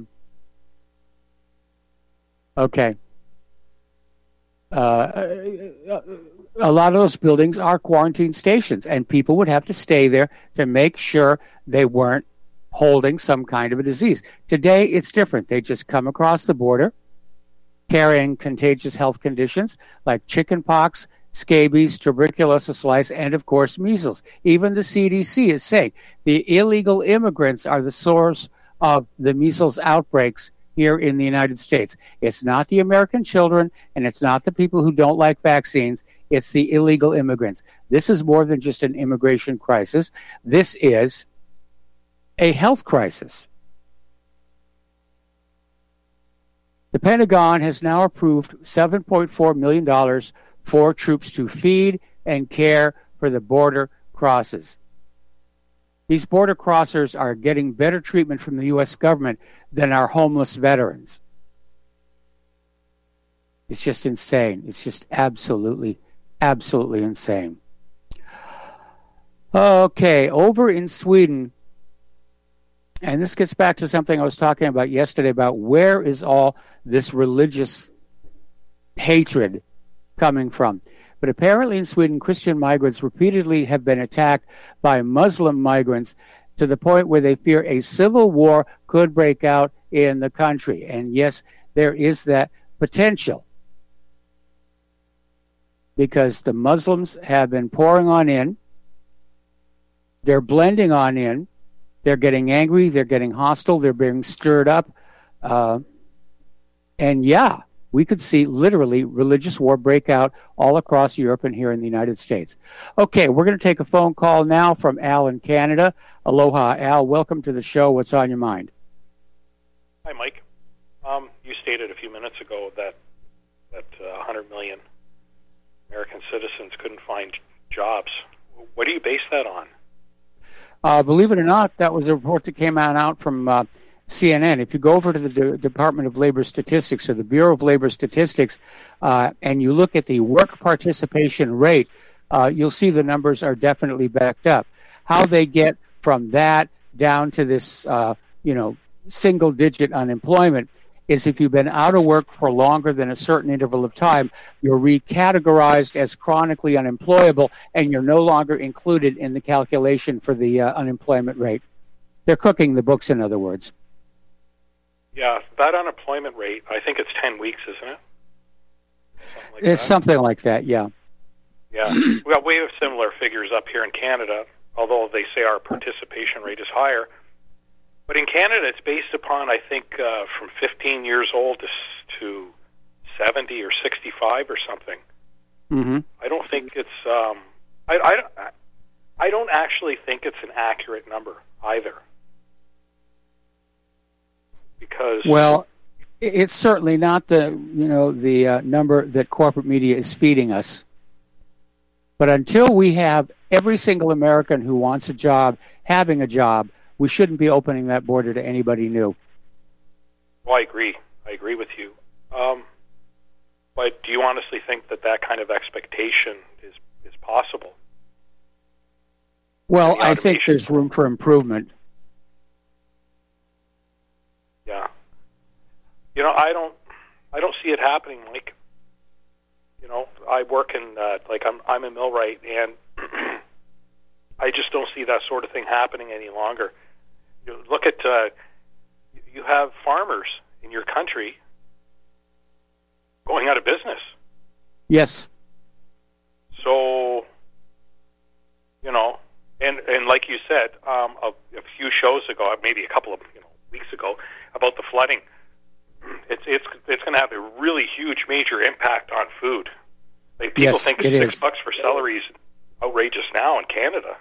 S3: a lot of those buildings are quarantine stations, and people would have to stay there to make sure they weren't holding some kind of a disease. Today, it's different. They just come across the border carrying contagious health conditions like chickenpox, scabies, tuberculosis, lice, and, of course, measles. Even the CDC is saying the illegal immigrants are the source of the measles outbreaks here in the United States. It's not the American children, and it's not the people who don't like vaccines. It's the illegal immigrants. This is more than just an immigration crisis. This is a health crisis. The Pentagon has now approved $7.4 million for troops to feed and care for the border crosses. These border crossers are getting better treatment from the U.S. government than our homeless veterans. It's just insane. It's just absolutely insane. Okay, over in Sweden, and this gets back to something I was talking about yesterday about where is all this religious hatred coming from. But apparently in Sweden, Christian migrants repeatedly have been attacked by Muslim migrants to the point where they fear a civil war could break out in the country. And yes, there is that potential, because the Muslims have been pouring on in. They're blending on in. They're getting angry. They're getting hostile. They're being stirred up. And yeah, we could see literally religious war break out all across Europe and here in the United States. Okay, we're going to take a phone call now from Al in Canada. Aloha, Al. Welcome to the show. What's on your mind?
S14: Hi, Mike. You stated a few minutes ago that 100 million American citizens couldn't find jobs. What do you base that on?
S3: Believe it or not, that was a report that came out from CNN. If you go over to the Department of Labor Statistics or the Bureau of Labor Statistics and you look at the work participation rate, you'll see the numbers are definitely backed up. How they get from that down to this, single-digit unemployment is if you've been out of work for longer than a certain interval of time, you're recategorized as chronically unemployable, and you're no longer included in the calculation for the unemployment rate. They're cooking the books, in other words.
S14: Yeah, that unemployment rate, I think it's 10 weeks, isn't it?
S3: It's something like that, yeah.
S14: Yeah. Well, we have similar figures up here in Canada, although they say our participation rate is higher. But in Canada, it's based upon, I think, from 15 years old to 70 or 65 or something.
S3: Mm-hmm.
S14: I don't think it's. I don't actually think it's an accurate number either. Because
S3: it's certainly not the number that corporate media is feeding us. But until we have every single American who wants a job having a job, we shouldn't be opening that border to anybody new.
S14: Well, I agree. I agree with you. But do you honestly think that kind of expectation is possible?
S3: Well, I think there's room for improvement.
S14: Yeah. I don't see it happening, Mike. I work in I'm a millwright, and I just don't see that sort of thing happening any longer. You look at you have farmers in your country going out of business.
S3: Yes.
S14: So, and like you said, a few shows ago, maybe a couple of weeks ago, about the flooding. It's going to have a really huge, major impact on food. Like people think $6 for celery is outrageous now in Canada.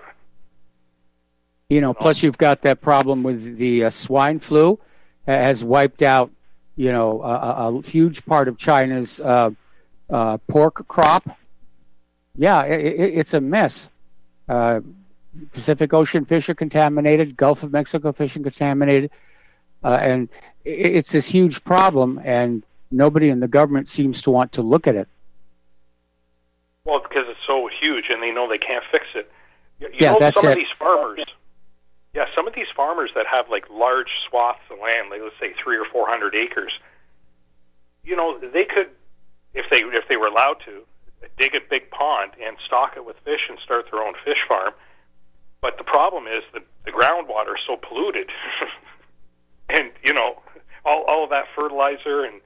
S3: Plus you've got that problem with the swine flu has wiped out, a huge part of China's pork crop. Yeah, it's a mess. Pacific Ocean fish are contaminated, Gulf of Mexico fish are contaminated, and it's this huge problem, and nobody in the government seems to want to look at it.
S14: Well, because it's so huge, and they know they can't fix it.
S3: That's
S14: some
S3: it.
S14: of these farmers. Yeah, some of these farmers that have large swaths of land, let's say 300 or 400 acres. They could, if they were allowed to, dig a big pond and stock it with fish and start their own fish farm. But the problem is the groundwater is so polluted, and all of that fertilizer and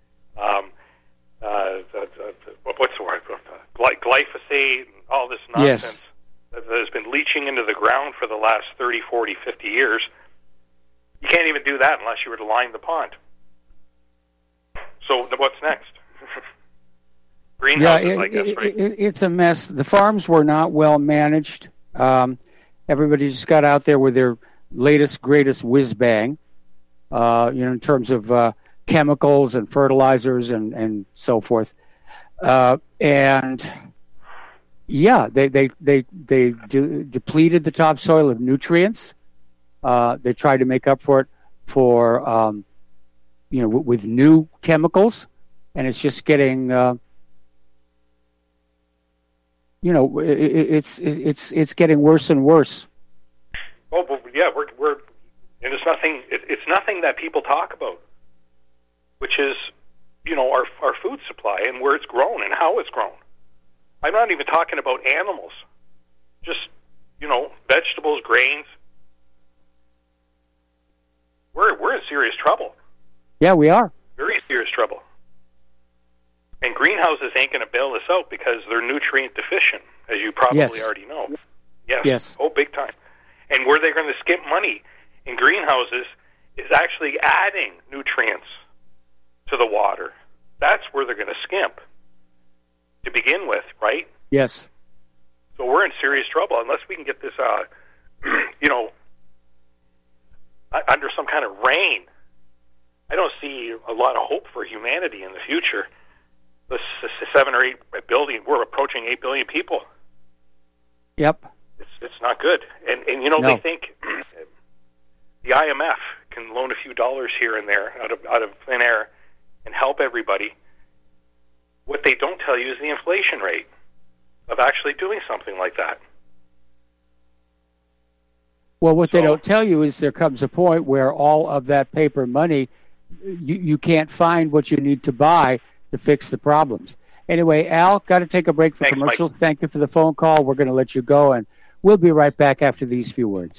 S14: what's the word? Glyphosate and all this nonsense that has been leaching into the ground for the last 30, 40, 50 years. You can't even do that unless you were to line the pond. So what's next? Greenhouses, I guess, right?
S3: It's a mess. The farms were not well managed. Everybody just got out there with their latest, greatest whiz-bang, in terms of chemicals and fertilizers and so forth. And they depleted the topsoil of nutrients. They tried to make up for it with new chemicals, and it's just getting it's getting worse and worse.
S14: Oh, but yeah, we're and it's nothing. It's nothing that people talk about, which is our food supply and where it's grown and how it's grown. I'm not even talking about animals, just vegetables, grains. We're in serious trouble.
S3: Yeah, we are.
S14: Very serious trouble. And greenhouses ain't going to bail us out because they're nutrient deficient, as you probably already know.
S3: Yes.
S14: Oh, big time. And where they're going to skimp money in greenhouses is actually adding nutrients to the water. That's where they're going to skimp to begin with, right?
S3: Yes.
S14: So we're in serious trouble unless we can get this, under some kind of reign. I don't see a lot of hope for humanity in the future. This 7 or 8 billion, we're approaching 8 billion people.
S3: Yep.
S14: It's not good. And
S3: No.
S14: they think the IMF can loan a few dollars here and there out of thin air and help everybody. What they don't tell you is the inflation rate of actually doing something like that.
S3: Well, what they don't tell you is there comes a point where all of that paper money, you can't find what you need to buy to fix the problems. Anyway, Al, got to take a break for
S14: Thanks,
S3: commercial.
S14: Mike.
S3: Thank you for the phone call. We're going to let you go, and we'll be right back after these few words.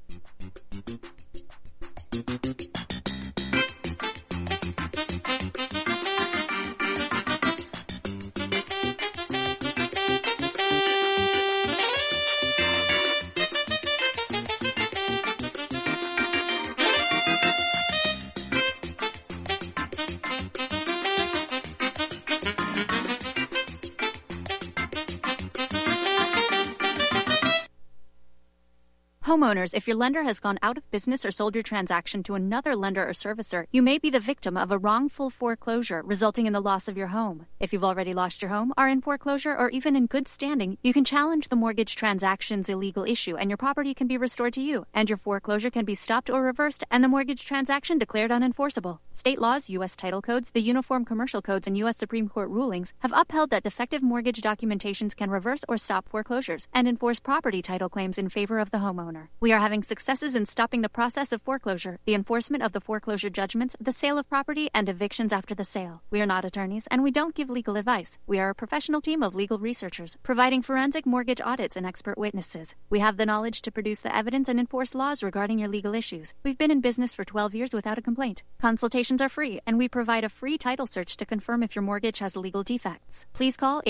S15: Homeowners, if your lender has gone out of business or sold your transaction to another lender or servicer, you may be the victim of a wrongful foreclosure, resulting in the loss of your home. If you've already lost your home, are in foreclosure, or even in good standing, you can challenge the mortgage transaction's illegal issue, and your property can be restored to you, and your foreclosure can be stopped or reversed, and the mortgage transaction declared unenforceable. State laws, U.S. title codes, the Uniform Commercial Codes, and U.S. Supreme Court rulings have upheld that defective mortgage documentations can reverse or stop foreclosures and enforce property title claims in favor of the homeowner. We are having successes in stopping the process of foreclosure, the enforcement of the foreclosure judgments, the sale of property, and evictions after the sale. We are not attorneys, and we don't give legal advice. We are a professional team of legal researchers, providing forensic mortgage audits and expert witnesses. We have the knowledge to produce the evidence and enforce laws regarding your legal issues. We've been in business for 12 years without a complaint. Consultations are free, and we provide a free title search to confirm if your mortgage has legal defects. Please call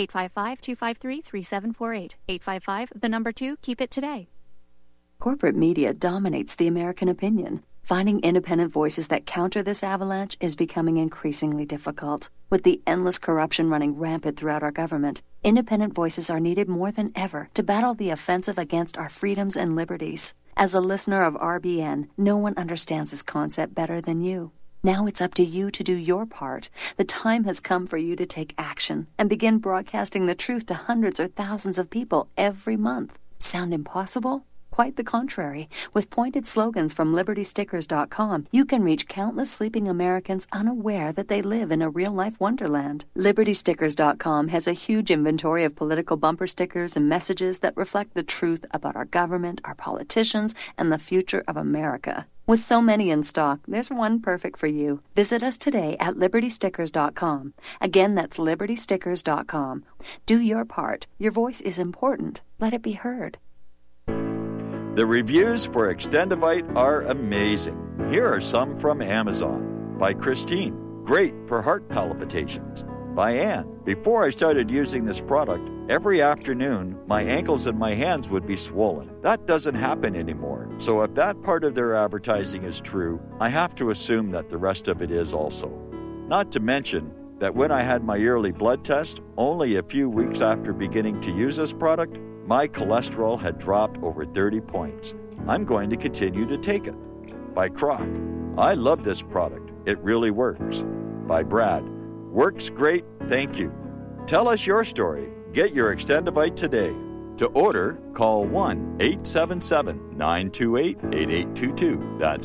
S15: 855-253-3748. 855, 2, keep it today.
S5: Corporate media dominates the American opinion. Finding independent voices that counter this avalanche is becoming increasingly difficult. With the endless corruption running rampant throughout our government, independent voices are needed more than ever to battle the offensive against our freedoms and liberties. As a listener of RBN, no one understands this concept better than you. Now it's up to you to do your part. The time has come for you to take action and begin broadcasting the truth to hundreds or thousands of people every month. Sound impossible? Quite the contrary. With pointed slogans from LibertyStickers.com, you can reach countless sleeping Americans unaware that they live in a real-life wonderland. LibertyStickers.com has a huge inventory of political bumper stickers and messages that reflect the truth about our government, our politicians, and the future of America. With so many in stock, there's one perfect for you. Visit us today at LibertyStickers.com. Again, that's LibertyStickers.com. Do your part. Your voice is important. Let it be heard.
S16: The reviews for Extendivite are amazing. Here are some from Amazon. By Christine, great for heart palpitations. By Anne, before I started using this product, every afternoon my ankles and my hands would be swollen. That doesn't happen anymore. So if that part of their advertising is true, I have to assume that the rest of it is also. Not to mention that when I had my yearly blood test, only a few weeks after beginning to use this product, my cholesterol had dropped over 30 points. I'm going to continue to take it. By Croc, I love this product. It really works. By Brad, works great, thank you. Tell us your story. Get your Extendivite today. To order, call 1-877-928-8822. That's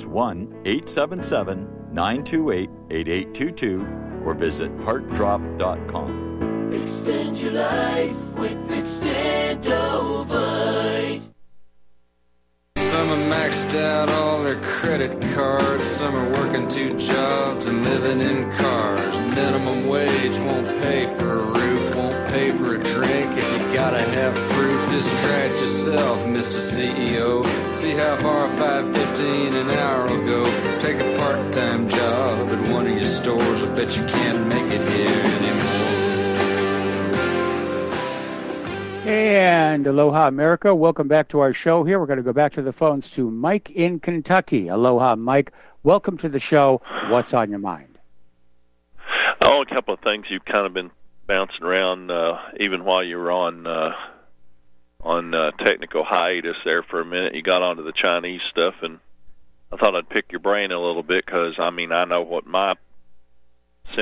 S16: 1-877-928-8822 or visit heartdrop.com.
S6: Extend your life with Extendovite.
S17: Some are maxed out all their credit cards. Some are working 2 jobs and living in cars. Minimum wage won't pay for a roof, won't pay for a drink. If you gotta have proof, just try it yourself, Mr. CEO. See how far $5.15 an hour will go. Take a part-time job at one of your stores. I bet you can't make it here anymore.
S3: And aloha, America. Welcome back to our show here. We're going to go back to the phones to Mike in Kentucky. Aloha, Mike. Welcome to the show. What's on your mind?
S18: Oh, a couple of things. You've kind of been bouncing around even while you were on technical hiatus there for a minute. You got onto the Chinese stuff, and I thought I'd pick your brain a little bit because, I mean, I know what my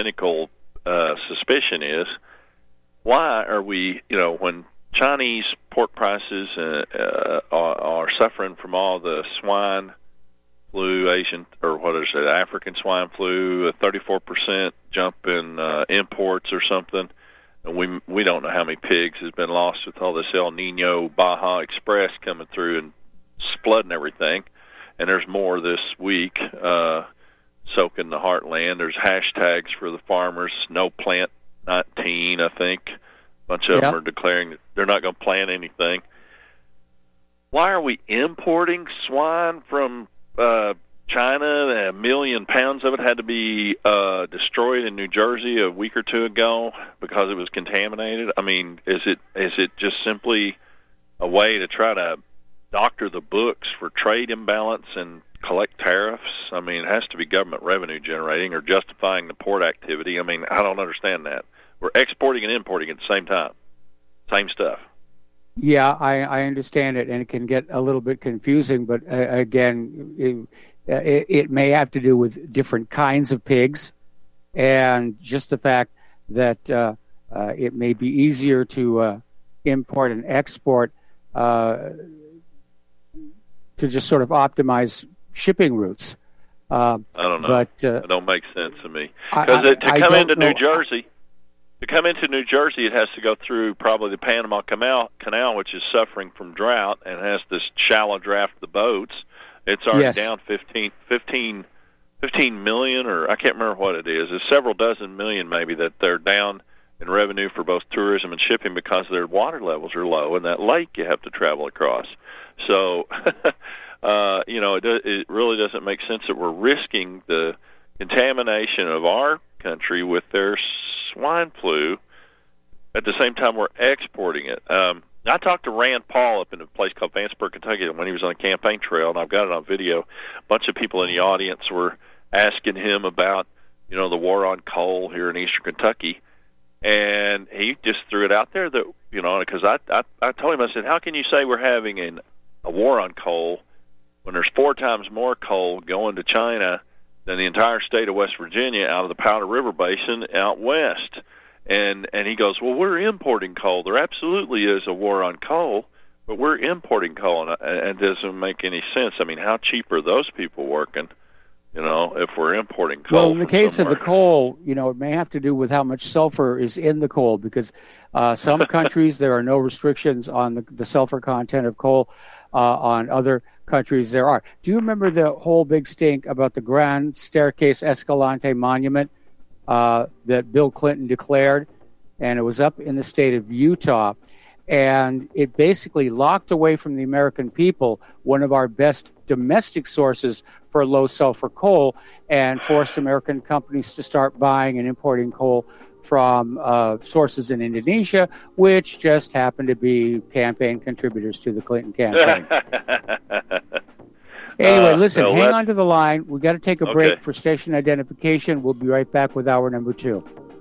S18: cynical suspicion is. Why are we, when Chinese pork prices are suffering from all the swine flu, African swine flu, a 34% jump in imports or something. And we don't know how many pigs has been lost with all this El Nino Baja Express coming through and flooding everything. And there's more this week soaking the heartland. There's hashtags for the farmers, no plant 19, I think. A bunch of them are declaring that they're not going to plant anything. Why are we importing swine from China? 1 million pounds of it had to be destroyed in New Jersey a week or two ago because it was contaminated. I mean, is it just simply a way to try to doctor the books for trade imbalance and collect tariffs? I mean, it has to be government revenue generating or justifying the port activity. I mean, I don't understand that. We're exporting and importing at the same time. Same stuff.
S3: Yeah, I understand it, and it can get a little bit confusing, but again, it may have to do with different kinds of pigs and just the fact that it may be easier to import and export to just sort of optimize shipping routes.
S18: I don't know.
S3: But
S18: it don't make sense to me. Because to come into New Jersey, it has to go through probably the Panama Canal, which is suffering from drought and has this shallow draft of the boats. It's already down 15 million, or I can't remember what it is. It's several dozen million maybe that they're down in revenue for both tourism and shipping because their water levels are low in that lake you have to travel across. So, it really doesn't make sense that we're risking the contamination of our country with their swine flu at the same time we're exporting it. I talked to Rand Paul up in a place called Vanceburg, Kentucky, when he was on the campaign trail, and I've got it on video. A bunch of people in the audience were asking him about, the war on coal here in eastern Kentucky, and he just threw it out there that, because I told him, I said, how can you say we're having a war on coal when there's 4 times more coal going to China than the entire state of West Virginia out of the Powder River Basin out west? And he goes, well, we're importing coal. There absolutely is a war on coal, but we're importing coal, and it doesn't make any sense. I mean, how cheap are those people working, if we're importing coal?
S3: Well, in the case of the coal, it may have to do with how much sulfur is in the coal, because some countries there are no restrictions on the sulfur content of coal. On other countries there are. Do you remember the whole big stink about the Grand Staircase Escalante Monument that Bill Clinton declared? And it was up in the state of Utah, and it basically locked away from the American people one of our best domestic sources for low sulfur coal, and forced American companies to start buying and importing coal from sources in Indonesia, which just happened to be campaign contributors to the Clinton campaign. Anyway, listen, hang on to the line. We've got to take a break for station identification. We'll be right back with hour number 2.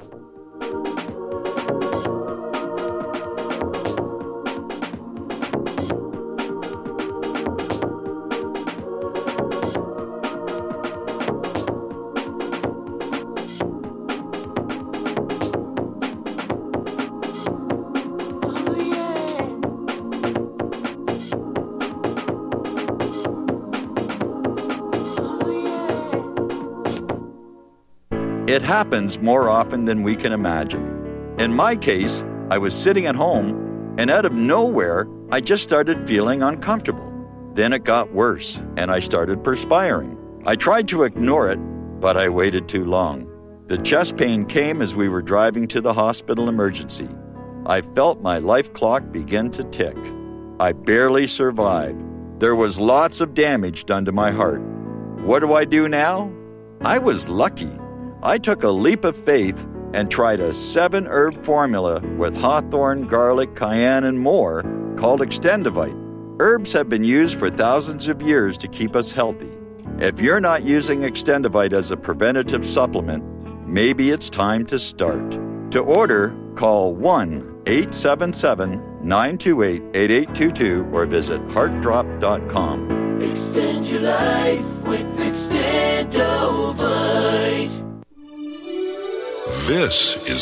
S16: It happens more often than we can imagine. In my case, I was sitting at home, and out of nowhere, I just started feeling uncomfortable. Then it got worse, and I started perspiring. I tried to ignore it, but I waited too long. The chest pain came as we were driving to the hospital emergency. I felt my life clock begin to tick. I barely survived. There was lots of damage done to my heart. What do I do now? I was lucky. I took a leap of faith and tried a 7-herb formula with hawthorn, garlic, cayenne, and more called Extendivite. Herbs have been used for thousands of years to keep us healthy. If you're not using Extendivite as a preventative supplement, maybe it's time to start. To order, call 1-877-928-8822 or visit heartdrop.com.
S6: Extend your life with Extendovite.
S2: This is